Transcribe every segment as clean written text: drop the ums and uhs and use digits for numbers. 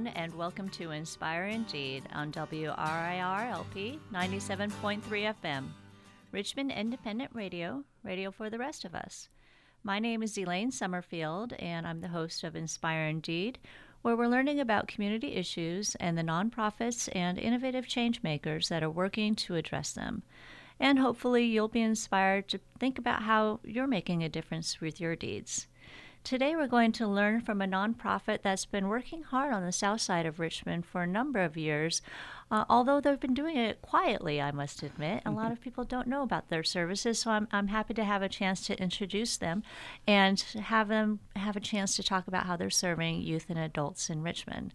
and welcome to Inspire Indeed on WRIR-LP 97.3 FM, Richmond Independent Radio, radio for the rest of us. My name is Elaine Summerfield, and I'm the host of Inspire Indeed, where we're learning about community issues and the nonprofits and innovative change makers that are working to address them. And hopefully you'll be inspired to think about how you're making a difference with your deeds. Today we're going to learn from a nonprofit that's been working hard on the south side of Richmond for a number of years, although they've been doing it quietly, I must admit. A lot of people don't know about their services, so I'm happy to have a chance to introduce them and have them have a chance to talk about how they're serving youth and adults in Richmond.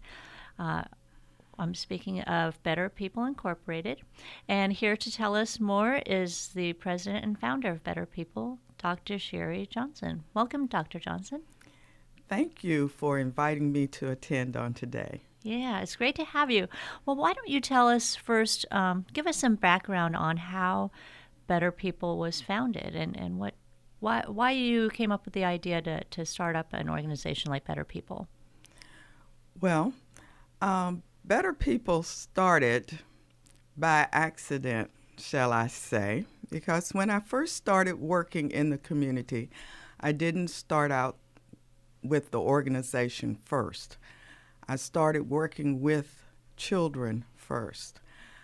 I'm speaking of Better People Incorporated, and here to tell us more is the president and founder of Better People, Dr. Sherry Johnson. Welcome, Dr. Johnson. Thank you for inviting me to attend on today. Yeah, it's great to have you. Well, why don't you tell us first, give us some background on how Better People was founded and why you came up with the idea to start up an organization like Better People. Well, Better People started by accident, shall I say, because when I first started working in the community, I didn't start out with the organization first. I started working with children first.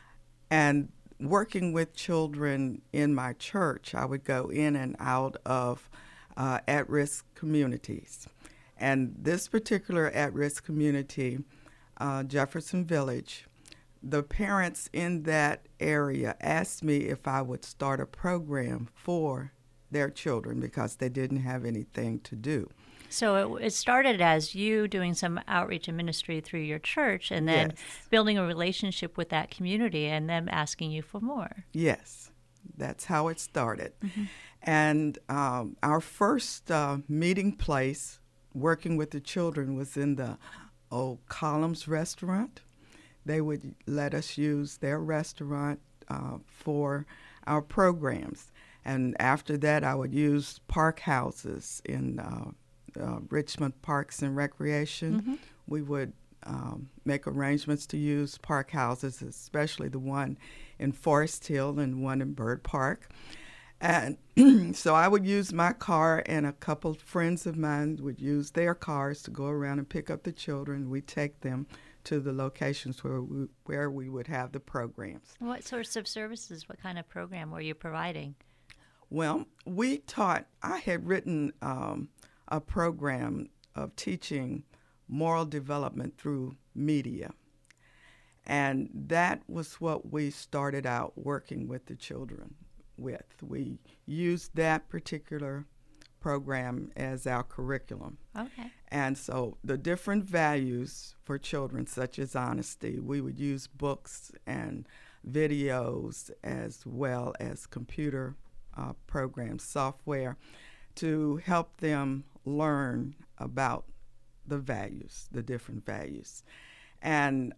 And working with children in my church, I would go in and out of at-risk communities. And this particular at-risk community, Jefferson Village, the parents in that area asked me if I would start a program for their children because they didn't have anything to do. So it started as you doing some outreach and ministry through your church and then building a relationship with that community and them asking you for more. Yes, that's how it started. Mm-hmm. And our first meeting place working with the children was in the old Columns restaurant. They would let us use their restaurant for our programs. And after that, I would use park houses in Richmond Parks and Recreation. Mm-hmm. We would make arrangements to use park houses, especially the one in Forest Hill and one in Bird Park. And so I would use my car, and a couple of friends of mine would use their cars to go around and pick up the children. We'd take them to the locations where we would have the programs. What sorts of services, what kind of program were you providing? Well, I had written a program of teaching moral development through media. And that was what we started out working with the children with. We used that particular program as our curriculum. Okay. And so the different values for children, such as honesty, we would use books and videos as well as computer programs, software, to help them learn about the values, the different values. And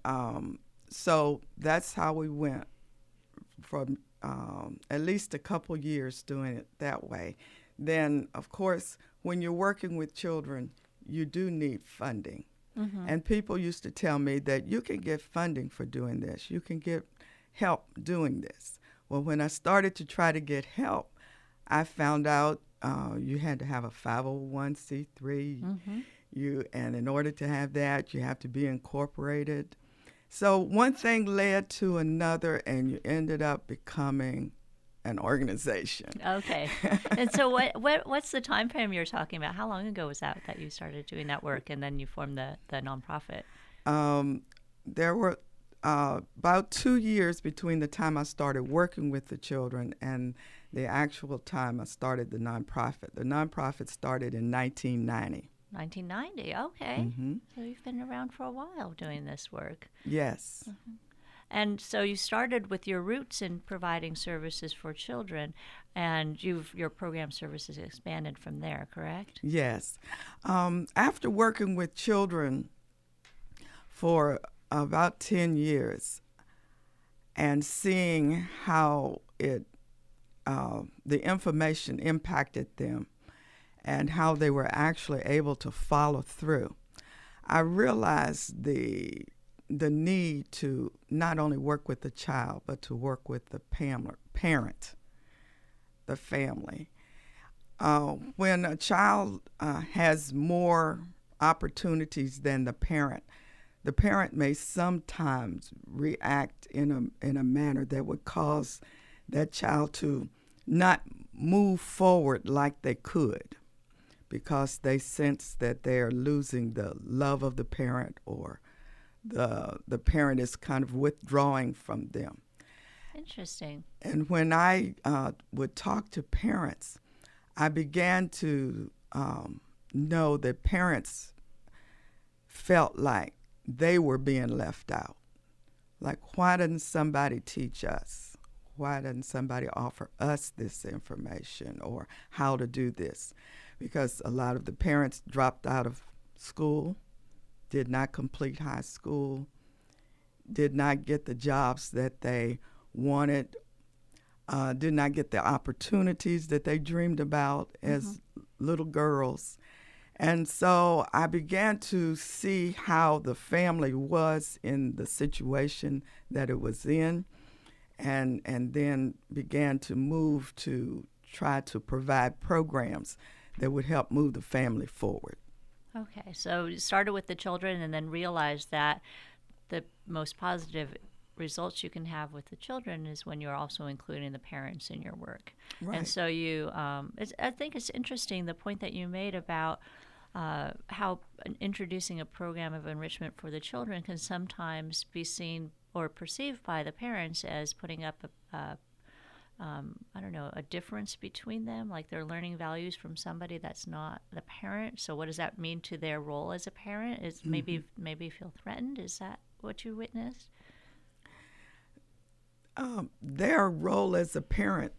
so that's how we went from at least a couple years doing it that way. Then, of course, when you're working with children, you do need funding. Mm-hmm. And people used to tell me that you can get funding for doing this. You can get help doing this. Well, when I started to try to get help, I found out you had to have a 501c3. Mm-hmm. And in order to have that, you have to be incorporated. So one thing led to another, and you ended up becoming an organization. Okay. And so what's the time frame you're talking about? How long ago was that you started doing that work and then you formed the nonprofit? There were about 2 years between the time I started working with the children and the actual time I started the nonprofit. The nonprofit started in 1990. 1990, okay. Mm-hmm. So you've been around for a while doing this work. Yes. Mm-hmm. And so you started with your roots in providing services for children, and your program services expanded from there, correct? Yes. After working with children for about 10 years and seeing how the information impacted them and how they were actually able to follow through, I realized the need to not only work with the child, but to work with the parent, the family. When a child has more opportunities than the parent may sometimes react in a manner that would cause that child to not move forward like they could, because they sense that they're losing the love of the parent, or the parent is kind of withdrawing from them. Interesting. And when I would talk to parents, I began to know that parents felt like they were being left out. Like, why doesn't somebody teach us? Why doesn't somebody offer us this information, or how to do this? Because a lot of the parents dropped out of school, did not complete high school, did not get the jobs that they wanted, did not get the opportunities that they dreamed about as little girls. And so I began to see how the family was in the situation that it was in, and then began to move to try to provide programs that would help move the family forward. Okay, so you started with the children and then realized that the most positive results you can have with the children is when you're also including the parents in your work. Right. And so I think it's interesting, the point that you made about how introducing a program of enrichment for the children can sometimes be seen or perceived by the parents as putting up a difference between them, like they're learning values from somebody that's not the parent. So what does that mean to their role as a parent? Is maybe feel threatened? Is that what you witnessed? Their role as a parent,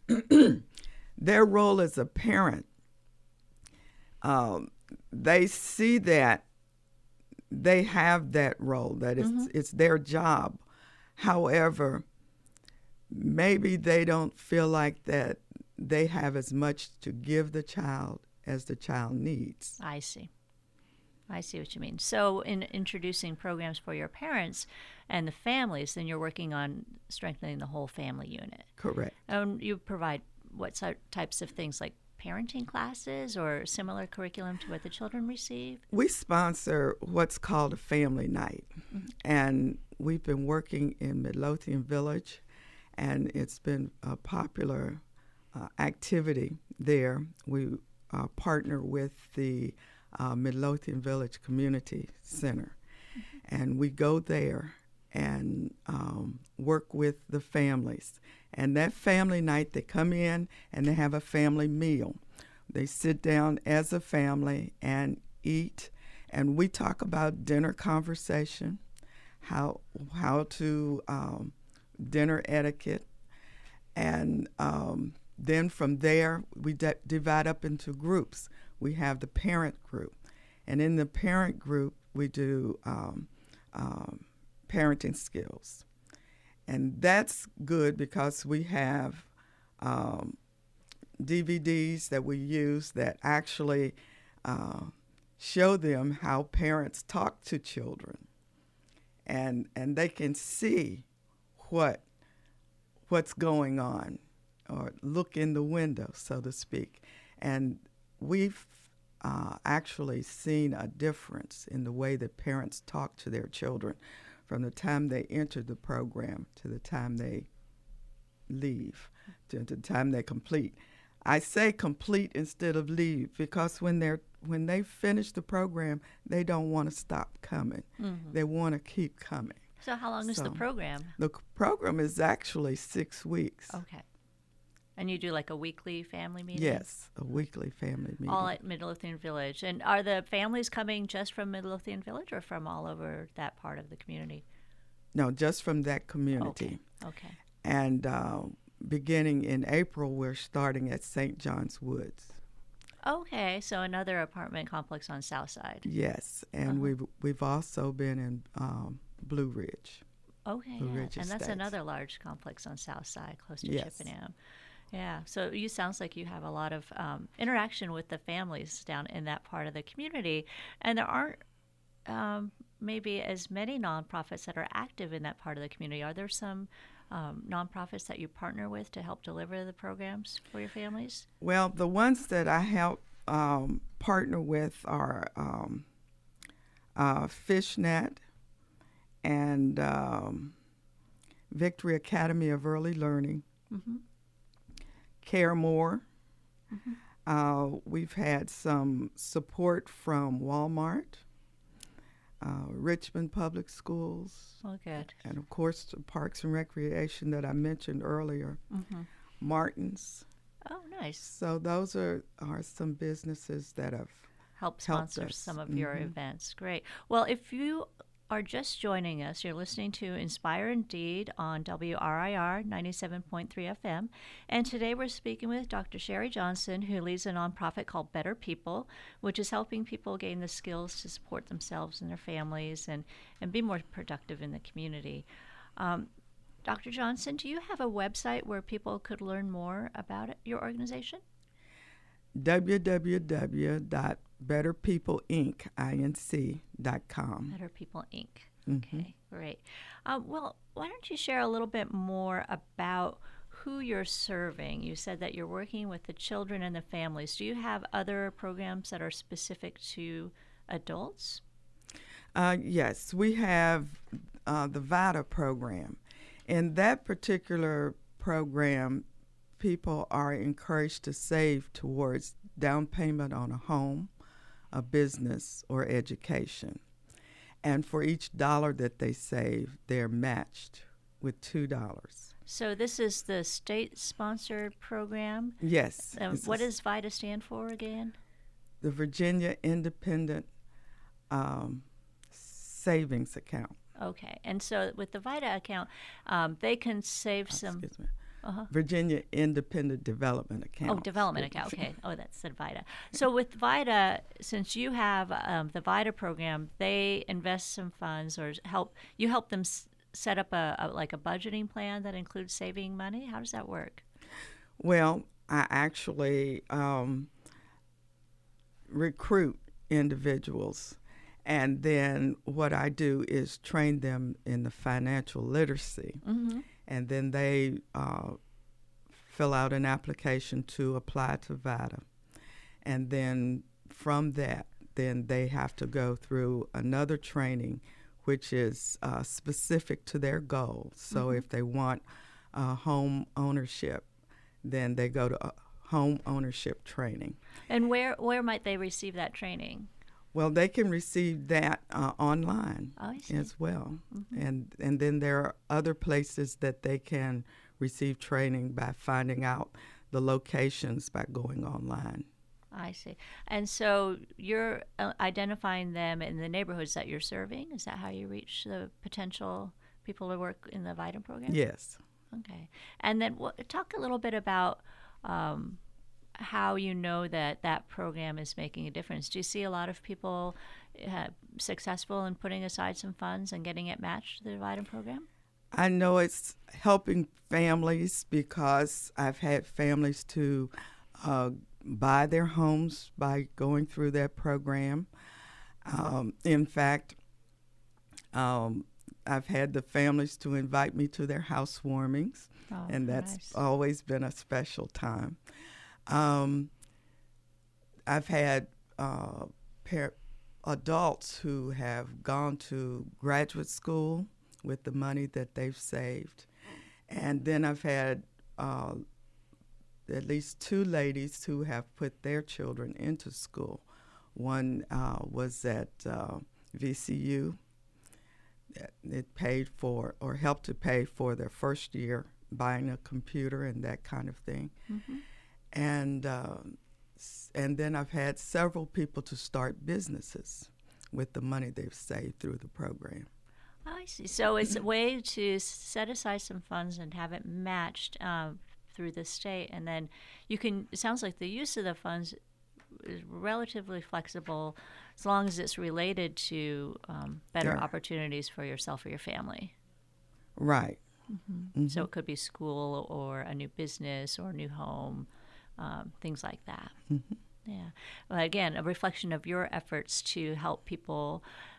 they see that they have that role, that it's their job. However, maybe they don't feel like that they have as much to give the child as the child needs. I see what you mean. So in introducing programs for your parents and the families, then you're working on strengthening the whole family unit. Correct. You provide what types of things, like parenting classes or similar curriculum to what the children receive? We sponsor what's called a family night. And we've been working in Midlothian Village, and it's been a popular activity there. We partner with the Midlothian Village Community Center, and we go there and work with the families. And that family night, they come in and they have a family meal. They sit down as a family and eat, and we talk about dinner conversation, how to dinner etiquette, and then from there we divide up into groups. We have the parent group, and in the parent group we do parenting skills. And that's good because we have DVDs that we use that actually show them how parents talk to children, and they can see what's going on, or look in the window, so to speak. And we've actually seen a difference in the way that parents talk to their children from the time they enter the program to the time they leave, to the time they complete. I say complete instead of leave because when they finish the program, they don't want to stop coming. They want to keep coming. So how long is the program? The program is actually 6 weeks. Okay. And you do like a weekly family meeting? Yes, a weekly family meeting. All at Midlothian Village. And are the families coming just from Midlothian Village or from all over that part of the community? No, just from that community. Okay. And beginning in April, we're starting at St. John's Woods. Okay, so another apartment complex on South Side. Yes, and we've also been in Blue Ridge. Okay, Blue Ridge and that's Estates. another large complex on South Side, close to Yes. Chippenham. Yeah, so you sounds like you have a lot of interaction with the families down in that part of the community, and there aren't maybe as many nonprofits that are active in that part of the community. Are there some nonprofits that you partner with to help deliver the programs for your families? Well, the ones that I help partner with are Fishnet and Victory Academy of Early Learning, Mm-hmm. Care More. Mm-hmm. We've had some support from Walmart, Richmond Public Schools, Oh, good. and of course the Parks and Recreation that I mentioned earlier, Mm-hmm. Martin's. Oh, nice. So those are some businesses that have Help helped sponsor us. some of your events. Great. Well, if you are just joining us, you're listening to Inspire Indeed on WRIR 97.3 FM. And today we're speaking with Dr. Sherry Johnson, who leads a nonprofit called Better People, which is helping people gain the skills to support themselves and their families and be more productive in the community. Dr. Johnson, do you have a website where people could learn more about your organization? www.betterpeopleinc.com. Better People Inc. Mm-hmm. Okay, great. Well, why don't you share a little bit more about who you're serving? You said that you're working with the children and the families. Do you have other programs that are specific to adults? Yes, we have the VITA program. In that particular program, people are encouraged to save towards down payment on a home, a business, or education. And for each dollar that they save, they're matched with $2. So this is the state-sponsored program? Yes. What does VITA stand for again? The Virginia Independent Savings Account. Okay. And so with the VITA account, they can save some... Excuse me. Uh-huh. Virginia Independent Development Account. Oh, development account. Okay. Oh, that's the VITA. So with VITA, since you have the VITA program, they invest some funds or help them set up a budgeting plan that includes saving money. How does that work? Well, I actually recruit individuals, and then what I do is train them in the financial literacy. Mm-hmm. And then they fill out an application to apply to VITA. And then from that, then they have to go through another training, which is specific to their goals. So if they want home ownership, then they go to home ownership training. And where might they receive that training? Well, they can receive that online as well. Mm-hmm. And then there are other places that they can receive training by finding out the locations by going online. I see. And so you're identifying them in the neighborhoods that you're serving? Is that how you reach the potential people who work in the VITA program? Yes. Okay. And then talk a little bit about how you know that program is making a difference. Do you see a lot of people successful in putting aside some funds and getting it matched to the VITA program? I know it's helping families because I've had families to buy their homes by going through that program. In fact, I've had the families to invite me to their housewarmings, and that's nice. Always been a special time. I've had adults who have gone to graduate school with the money that they've saved. And then I've had at least two ladies who have put their children into school. One was at VCU. It paid for or helped to pay for their first year buying a computer and that kind of thing. Mm-hmm. And then I've had several people to start businesses with the money they've saved through the program. I see. So it's a way to set aside some funds and have it matched through the state, and then you can. It sounds like the use of the funds is relatively flexible, as long as it's related to better opportunities for yourself or your family. Right. Mm-hmm. Mm-hmm. So it could be school or a new business or a new home, things like that. Mm-hmm. Yeah. Well, again, a reflection of your efforts to help people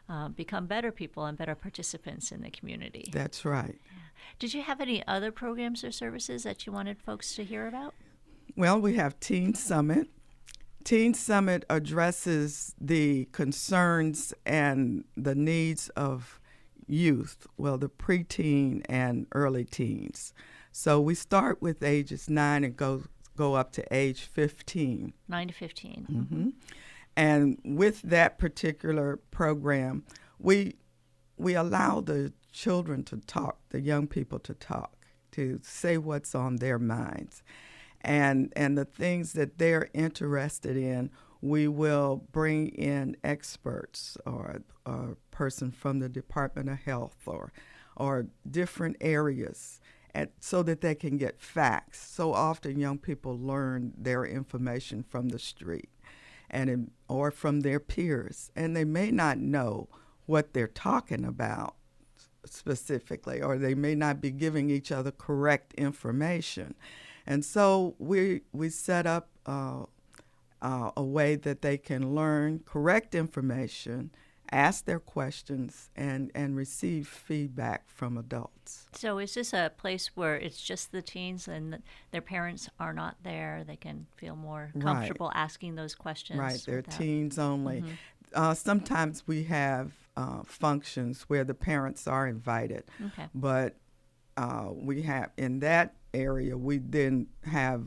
become better people and better participants in the community. That's right. Did you have any other programs or services that you wanted folks to hear about? Well, we have Teen Summit. Teen Summit addresses the concerns and the needs of youth, well, the preteen and early teens. So we start with ages 9 and go up to age 15. 9 to 15. Mm-hmm. And with that particular program, we allow the children to talk, the young people to talk, to say what's on their minds. And the things that they're interested in, we will bring in experts or a person from the Department of Health or different areas so that they can get facts. So often young people learn their information from the street or from their peers, and they may not know what they're talking about specifically, or they may not be giving each other correct information. And so we set up a way that they can learn correct information, ask their questions, and receive feedback from adults. So is this a place where it's just the teens and their parents are not there? They can feel more comfortable asking those questions? Right, they're teens only. Mm-hmm. Sometimes we have functions where the parents are invited. Okay. But we have, in that area, we then have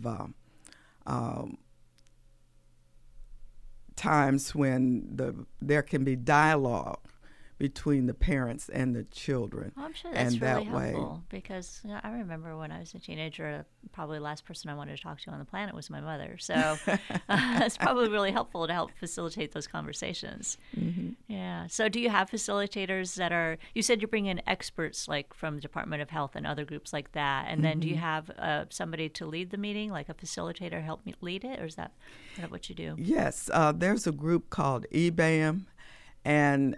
times when there can be dialogue between the parents and the children. Well, I'm sure that's really helpful because I remember when I was a teenager, probably the last person I wanted to talk to on the planet was my mother. So it's probably really helpful to help facilitate those conversations. Mm-hmm. Yeah. So do you have facilitators that you said you bring in experts like from the Department of Health and other groups like that, and then do you have somebody to lead the meeting, like a facilitator help me lead it, or is that what you do? Yes. There's a group called EBAM. And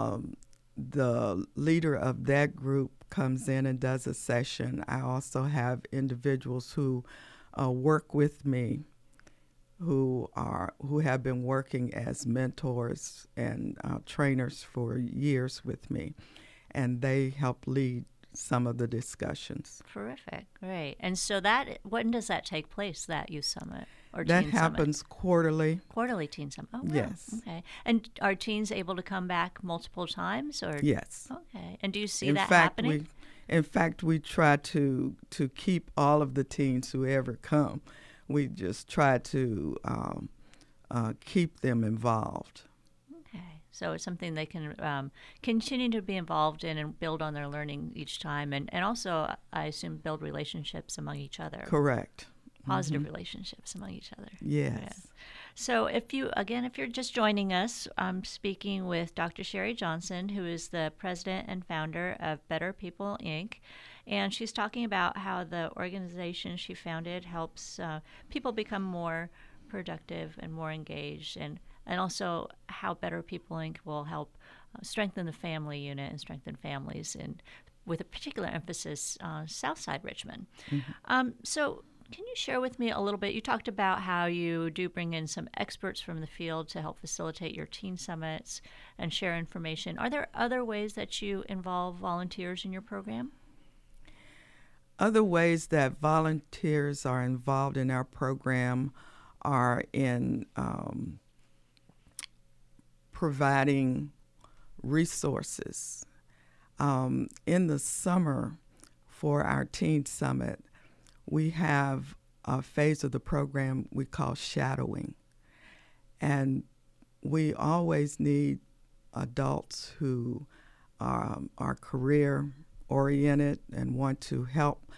the leader of that group comes in and does a session. I also have individuals who work with me, who have been working as mentors and trainers for years with me, and they help lead some of the discussions. Terrific, great. And so when does that take place, that youth summit? That happens quarterly. Quarterly teen summit. Oh, wow. Yes. Okay. And are teens able to come back multiple times, or? Yes. Okay. And do you see that happening? In fact, we try to keep all of the teens who ever come. We just try to keep them involved. Okay. So it's something they can continue to be involved in and build on their learning each time, and also, I assume, build relationships among each other. Correct. Positive relationships among each other. Yes. Yeah. So if you're just joining us, I'm speaking with Dr. Sherry Johnson, who is the president and founder of Better People, Inc., and she's talking about how the organization she founded helps people become more productive and more engaged, and also how Better People, Inc. will help strengthen the family unit and strengthen families, and with a particular emphasis on Southside Richmond. Mm-hmm. So can you share with me a little bit? You talked about how you do bring in some experts from the field to help facilitate your teen summits and share information. Are there other ways that you involve volunteers in your program? Other ways that volunteers are involved in our program are in providing resources. In the summer for our teen summit, we have a phase of the program we call shadowing. And we always need adults who are career-oriented and want to help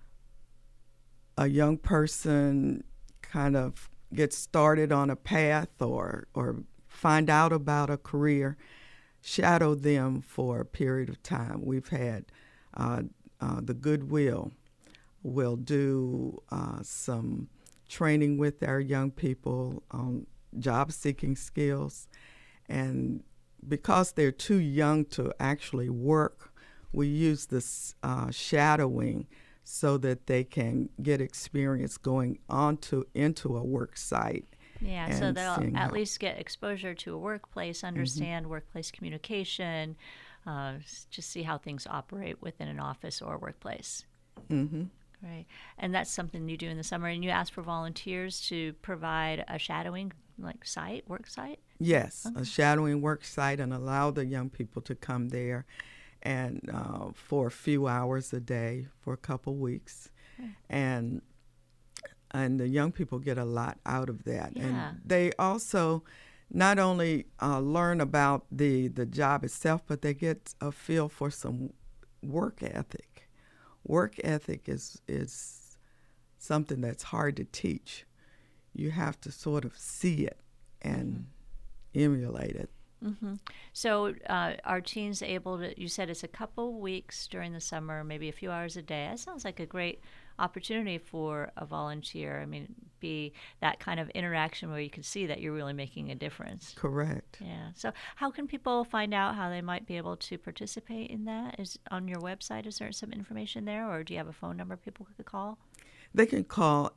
a young person kind of get started on a path or find out about a career, shadow them for a period of time. We've had the Goodwill will do some training with our young people on job-seeking skills. And because they're too young to actually work, we use this shadowing so that they can get experience going into a work site Yeah, so and they'll seeing at how. least get exposure to a workplace, understand workplace communication, just see how things operate within an office or workplace. Hmm. Right. And that's something you do in the summer. And you ask for volunteers to provide a shadowing work site? Yes, Okay. a shadowing work site, and allow the young people to come there and for a few hours a day for a couple weeks. Okay. And the young people get a lot out of that. Yeah. And they also not only learn about the job itself, but they get a feel for some work ethic. Work ethic is something that's hard to teach. You have to sort of see it and emulate it. Mm-hmm. So are teens able to, you said it's a couple weeks during the summer, maybe a few hours a day. That sounds like a great opportunity for a volunteer. I mean, be that kind of interaction where you can see that you're really making a difference. Correct. Yeah. So how can people find out how they might be able to participate in that? Is on your website, is there some information there, or do you have a phone number people could call? They can call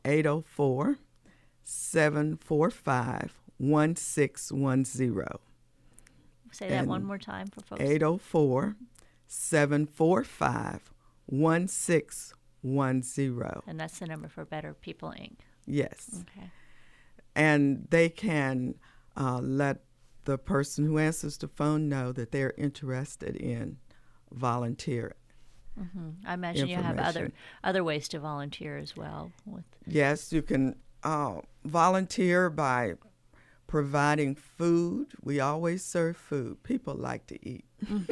804-745-1610. Say that one more time for folks. 804-745-1610. And that's the number for Better People Inc. Yes. Okay. And they can let the person who answers the phone know that they're interested in volunteering. Mm-hmm. I imagine you have other ways to volunteer as well. Yes, you can volunteer by providing food. We always serve food. People like to eat.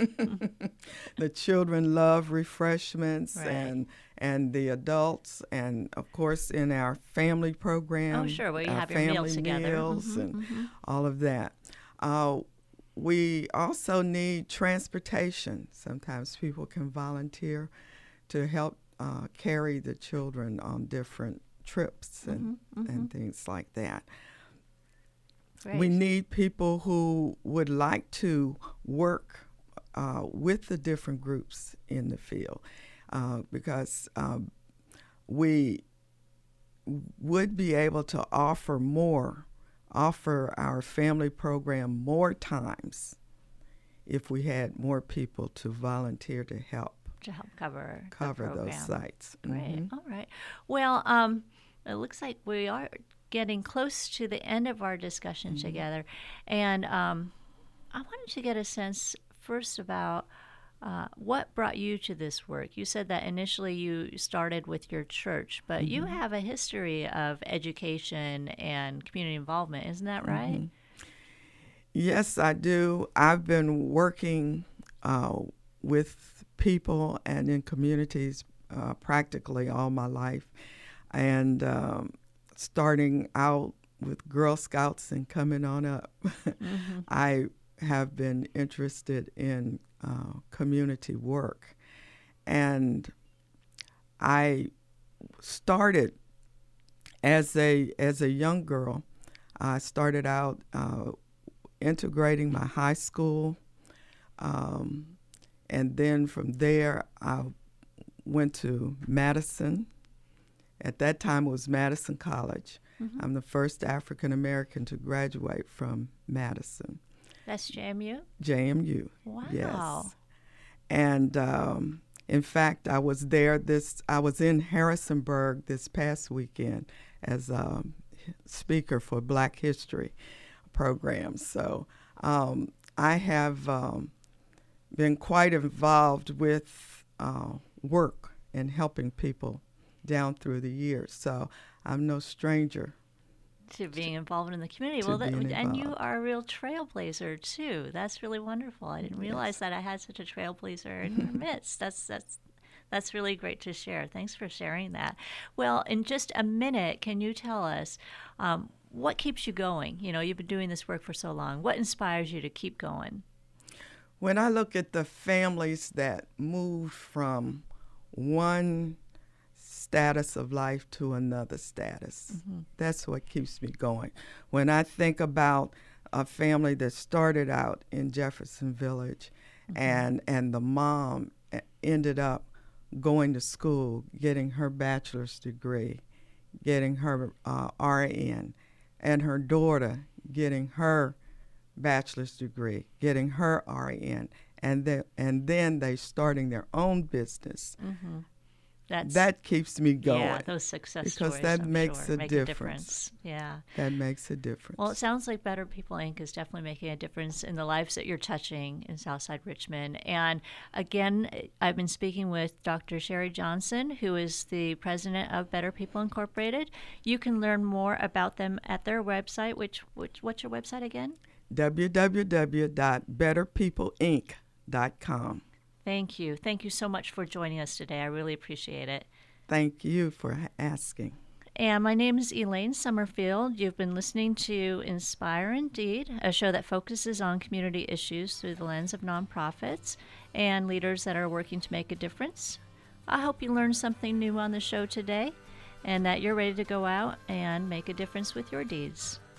The children love refreshments, right. and the adults, and of course in our family program. Oh, sure. Well, you our have your family meals together. meals and all of that. We also need transportation. Sometimes people can volunteer to help carry the children on different trips and things like that. Great. We need people who would like to work with the different groups in the field because we would be able to offer our family program more times if we had more people to volunteer to help cover those sites. Great. All right. Well, it looks like we are getting close to the end of our discussion together, and I wanted to get a sense first about what brought you to this work. You said that initially you started with your church, but you have a history of education and community involvement, isn't that right? Yes, I do. I've been working with people and in communities practically all my life, and starting out with Girl Scouts and coming on up. I have been interested in community work, and I started as a young girl. I started out integrating my high school, and then from there I went to Madison. At that time, it was Madison College. I'm the first African American to graduate from Madison. That's JMU? JMU. Wow. Yes. And in fact, I was there. I was in Harrisonburg this past weekend as a speaker for Black History programs. So I have been quite involved with work and helping people down through the years. So I'm no stranger to being involved in the community. And you are a real trailblazer too. That's really wonderful. I didn't realize that I had such a trailblazer in your midst. That's really great to share. Thanks for sharing that. Well, in just a minute, can you tell us what keeps you going? You know, you've been doing this work for so long. What inspires you to keep going? When I look at the families that moved from one status of life to another status, that's what keeps me going. When I think about a family that started out in Jefferson Village, and the mom ended up going to school, getting her bachelor's degree, getting her RN, and her daughter getting her bachelor's degree, getting her RN, and then they starting their own business. Mm-hmm. That keeps me going. Yeah, those success because stories, that I'm makes sure, a make difference. Yeah. That makes a difference. Well, it sounds like Better People Inc. is definitely making a difference in the lives that you're touching in Southside Richmond. And again, I've been speaking with Dr. Sherry Johnson, who is the president of Better People Incorporated. You can learn more about them at their website. What's your website again? www.betterpeopleinc.com. Thank you. Thank you so much for joining us today. I really appreciate it. Thank you for asking. And my name is Elaine Summerfield. You've been listening to Inspire Indeed, a show that focuses on community issues through the lens of nonprofits and leaders that are working to make a difference. I hope you learned something new on the show today and that you're ready to go out and make a difference with your deeds.